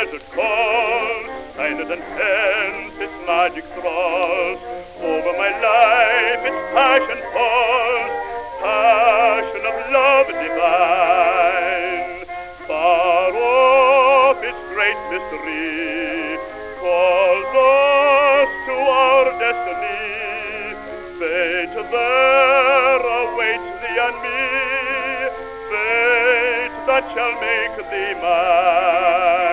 desert calls, silent and tense, its magic thralls. Over my life its passion falls, passion of love divine. Far off its great mystery calls us to our destiny. Fate there awaits thee and me, fate that shall make thee mine.